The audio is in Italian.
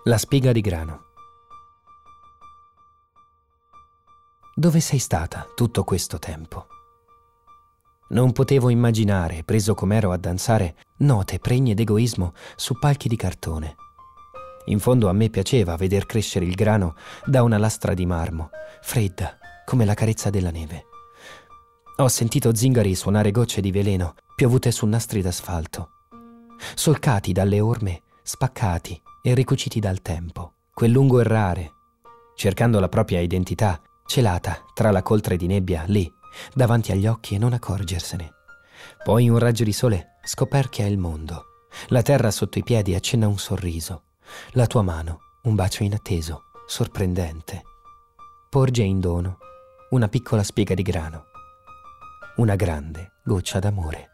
La spiga di grano. Dove sei stata tutto questo tempo? Non potevo immaginare, preso com'ero a danzare, note pregne d'egoismo su palchi di cartone. In fondo a me piaceva veder crescere il grano da una lastra di marmo, fredda come la carezza della neve. Ho sentito zingari suonare gocce di veleno piovute su nastri d'asfalto, solcati dalle orme, spaccati e ricuciti dal tempo. Quel lungo errare, cercando la propria identità, celata tra la coltre di nebbia, lì, davanti agli occhi e non accorgersene. Poi un raggio di sole scoperchia il mondo. La terra sotto i piedi accenna un sorriso. La tua mano, un bacio inatteso, sorprendente. Porge in dono una piccola spiga di grano, una grande goccia d'amore.